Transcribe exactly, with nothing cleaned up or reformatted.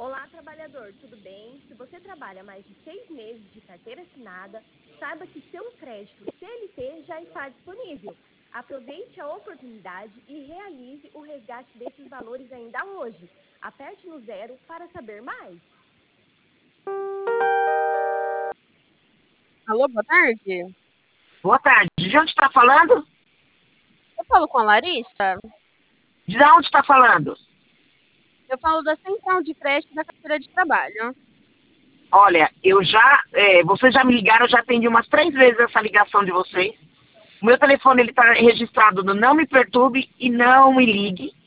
Olá, trabalhador, tudo bem? Se você trabalha mais de seis meses de carteira assinada, saiba que seu crédito C L T já está disponível. Aproveite a oportunidade e realize o resgate desses valores ainda hoje. Aperte no zero para saber mais. Alô, boa tarde. Boa tarde. De onde está falando? Eu falo com a Larissa. De onde está falando? Eu falo da Central de Crédito da Carteira de Trabalho. Olha, eu já, é, vocês já me ligaram, eu já atendi umas três vezes essa ligação de vocês. O meu telefone ele está registrado no Não Me Perturbe e Não Me Ligue.